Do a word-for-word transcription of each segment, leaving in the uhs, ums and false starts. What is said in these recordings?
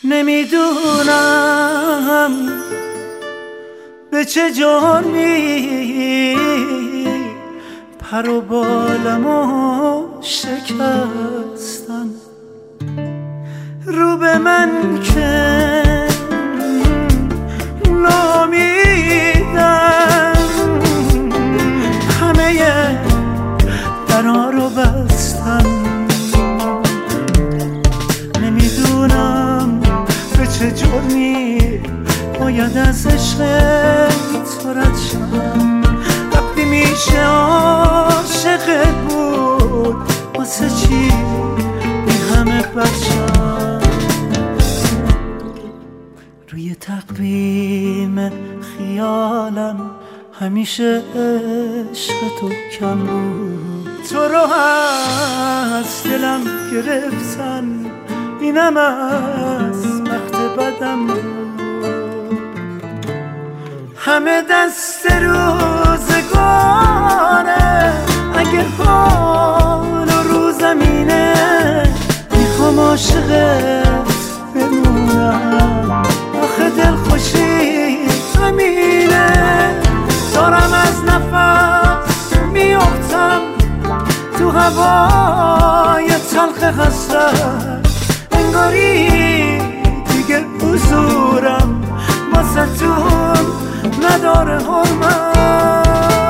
نمیدونم به چه جرمی پر و بالمو شکستن، رو به من که نامیدن، همه درا رو بستن. نمیدونم به چه جرمی باید از عشقت رد شم، وقتی میشه عاشقت بود واسه چی این همه بچم. روی تقویم خیالم همیشه عشق تو کم بود، تو رو از دلم گرفتن، اینم از بخت بدم بود. همه دست روزگاره، اگه حال و رو زمینه میخوام عاشقت بمونم. آخه دل خوشی همینه، دارم از نفس میافتم تو هوای تلخ حسرت، انگاری دیگه حضورم واسه تون نداره حرمت.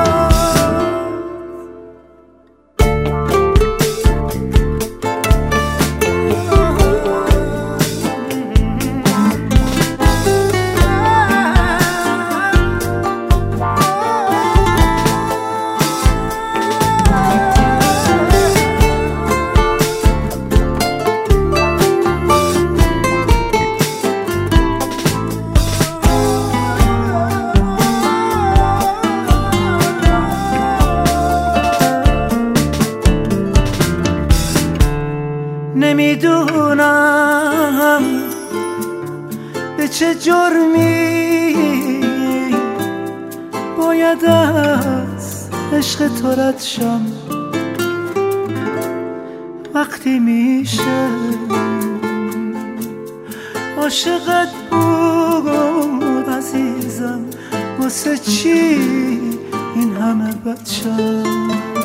نمیدونم به چه جرمی باید از عشق تو رد شم، وقتی میشه عاشقت بود عزیزم، واسه چی این همه بچم.